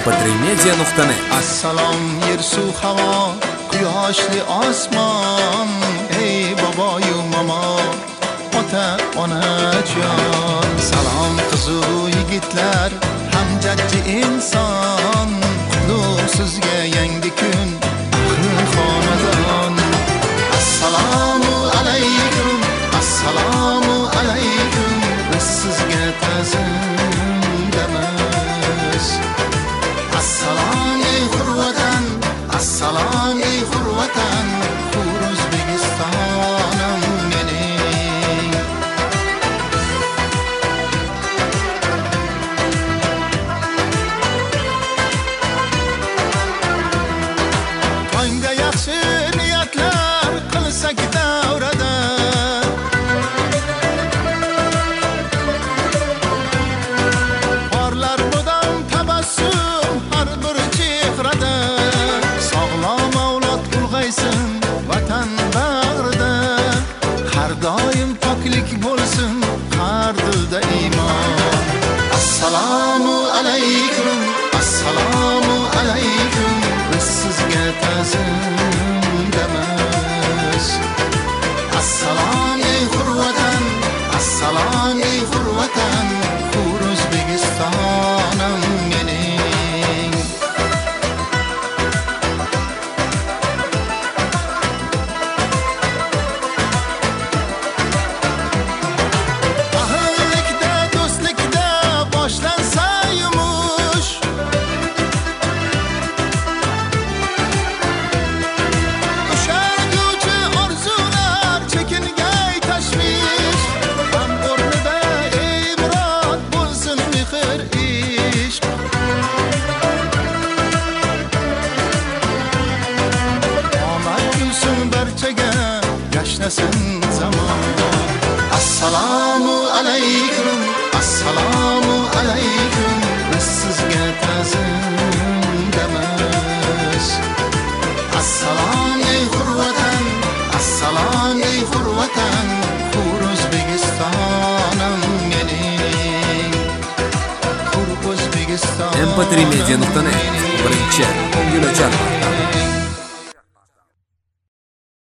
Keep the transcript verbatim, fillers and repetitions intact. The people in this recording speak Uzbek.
em p tre media nuqta net. Assalom yer suv havo, quyoshli osmon, ey boboyu momo, ota onajon. Salom qizu yigitlar, hamjaddi inson, qutlug' sizga yangi kun, ahli xonadon. Assalomu alaykum, assalomu alaykum, biz sizga ta'zimdamiz. Assalom ey hurvatan, assalom ey hurvatan, hur O'zbekistonim mening. Tongda yaxshi niyatlar qilsak davrada, porlar mudom tabassum har bir chehrada. Sog'lom avlod ulg'aysin vatan bag'rida, har doim poklik bo'lsin har dilda iymon. Assalomu alaykum, assalomu alaykum, biz sizga ta'zimdamiz. Assalom ey hurvatan, assalom ey hurvatan, hur O'zbekistonim mening. Ahillikda, do'stlikda boshlansa yumush, ushalguvchi orzular chekingay tashvish, ham o'rnida ey murod bo'lsin mehr ishq. Omad kulsin barchaga, yashnasin zamon. Assalomu alaykum, assalomu alaykum, biz sizga ta'zimdamiz. Assalom ey hurvatan, assalom ey hurvatan, hur O'zbekistonim mening. Hur O'zbekistonim em p tre media nuqta net birinchi yo'lachar.